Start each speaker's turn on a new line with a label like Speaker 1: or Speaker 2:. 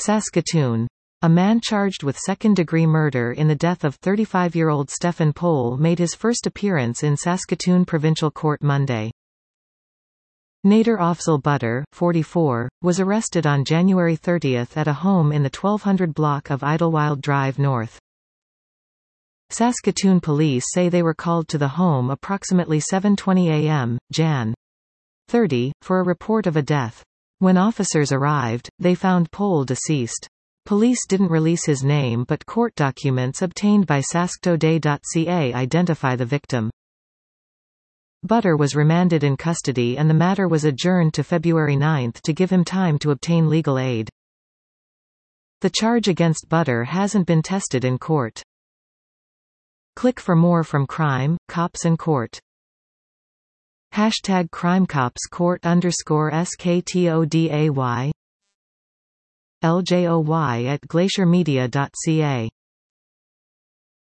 Speaker 1: Saskatoon. A man charged with second-degree murder in the death of 35-year-old Stephen Pohl made his first appearance in Saskatoon Provincial Court Monday. Nader Afzal Butter, 44, was arrested on January 30 at a home in the 1200 block of Idlewild Drive North. Saskatoon police say they were called to the home approximately 7:20 a.m., Jan. 30, for a report of a death. When officers arrived, they found Pohl deceased. Police didn't release his name, but court documents obtained by sasktoday.ca identify the victim. Butter was remanded in custody and the matter was adjourned to February 9 to give him time to obtain legal aid. The charge against Butter hasn't been tested in court. Click for more from Crime, Cops and Court. #CrimeCopsCourt_SKTODAY LJOY at glaciermedia.ca